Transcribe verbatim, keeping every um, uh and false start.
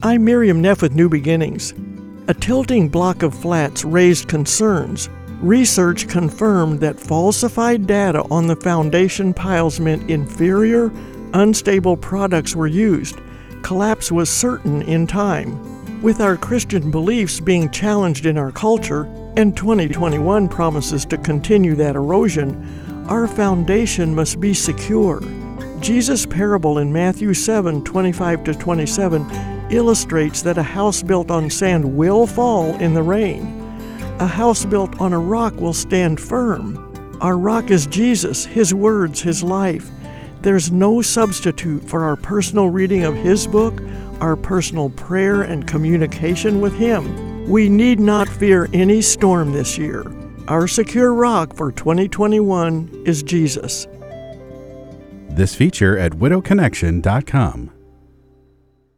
I'm Miriam Neff with New Beginnings. A tilting block of flats raised concerns. Research confirmed that falsified data on the foundation piles meant inferior, unstable products were used. Collapse was certain in time. With our Christian beliefs being challenged in our culture, and twenty twenty-one promises to continue that erosion, our foundation must be secure. Jesus' parable in Matthew seven, twenty-five to twenty-seven illustrates that a house built on sand will fall in the rain. A house built on a rock will stand firm. Our rock is Jesus, His words, His life. There's no substitute for our personal reading of His book, our personal prayer and communication with Him. We need not fear any storm this year. Our secure rock for twenty twenty-one is Jesus. This feature at widow connection dot com.